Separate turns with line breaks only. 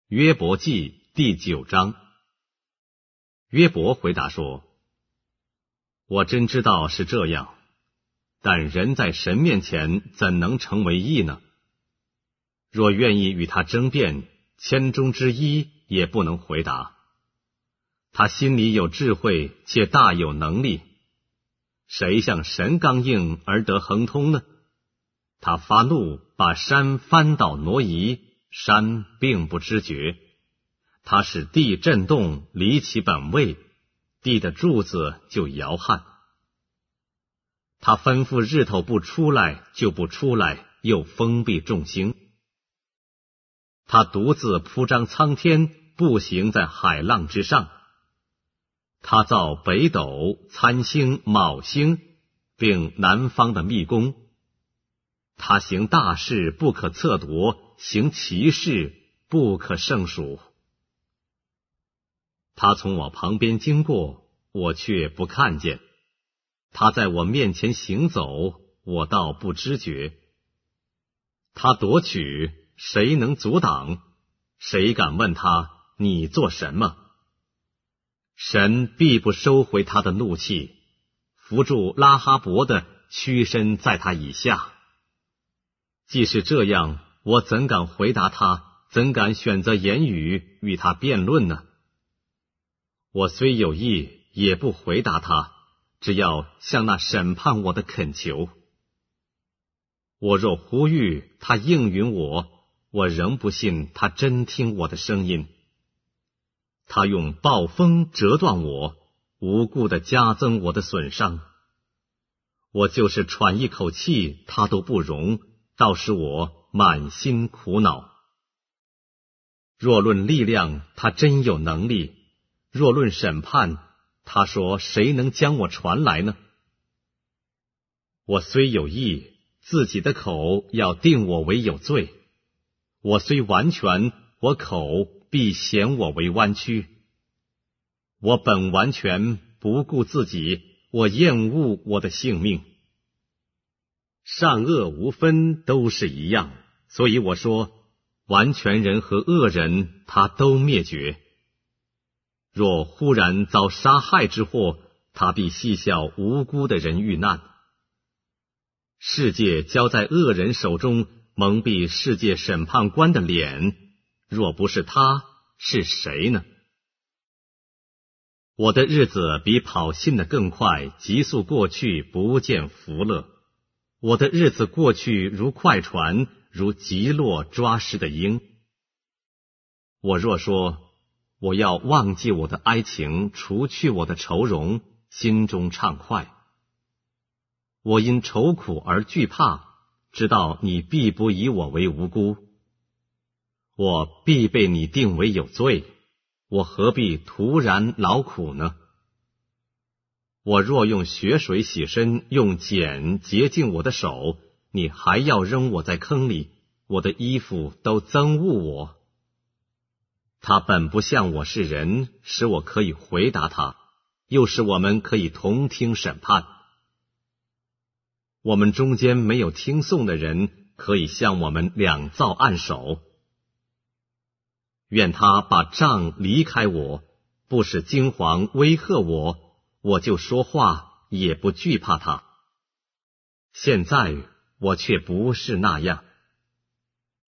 约伯记第9章。约伯回答说：我真知道是这样，但人在神面前怎能成为义呢？若愿意与他争辩，1000中之1也不能回答。他心里有智慧，且大有能力，谁向神刚硬而得亨通呢？他发怒，把山翻倒挪移，山并不知觉。他使地震动，离其本位，地的柱子就摇撼。他吩咐日头不出来就不出来，又封闭众星。他独自铺张苍天，步行在海浪之上。他造北斗、参星、昴星，并南方的密宫。他行大事，不可测夺；行奇事，不可胜数。他从我旁边经过，我却不看见；他在我面前行走，我倒不知觉。他夺取，谁能阻挡？谁敢问他，你做什么？神必不收回他的怒气，扶住拉哈伯的，屈身在他以下。既是这样，我怎敢回答他？怎敢选择言语与他辩论呢？我虽有意，也不回答他，只要向那审判我的恳求。我若呼吁，他应允我，我仍不信他真听我的声音。他用暴风折断我，无故的加增我的损伤。我就是喘一口气，他都不容，倒使我满心苦恼。若论力量，他真有能力；若论审判，他说谁能将我传来呢？我虽有义，自己的口要定我为有罪；我虽完全，我口必显我为弯曲。我本完全，不顾自己，我厌恶我的性命。善恶无分，都是一样，所以我说，完全人和恶人，他都灭绝。若忽然遭杀害之祸，他必戏笑无辜的人遇难。世界交在恶人手中，蒙蔽世界审判官的脸，若不是他，是谁呢？我的日子比跑信的更快，急速过去，不见福乐。我的日子过去如快船，如急落抓失的鹰。我若说，我要忘记我的哀情，除去我的愁容，心中畅快。我因愁苦而惧怕，知道你必不以我为无辜。我必被你定为有罪，我何必徒然劳苦呢？我若用血水洗身，用碱洁净我的手，你还要扔我在坑里，我的衣服都憎恶我。他本不像我是人，使我可以回答他，又使我们可以同听审判。我们中间没有听讼的人，可以向我们两造按手。愿他把杖离开我，不使惊惶威吓我，我就说话，也不惧怕他。现在我却不是那样。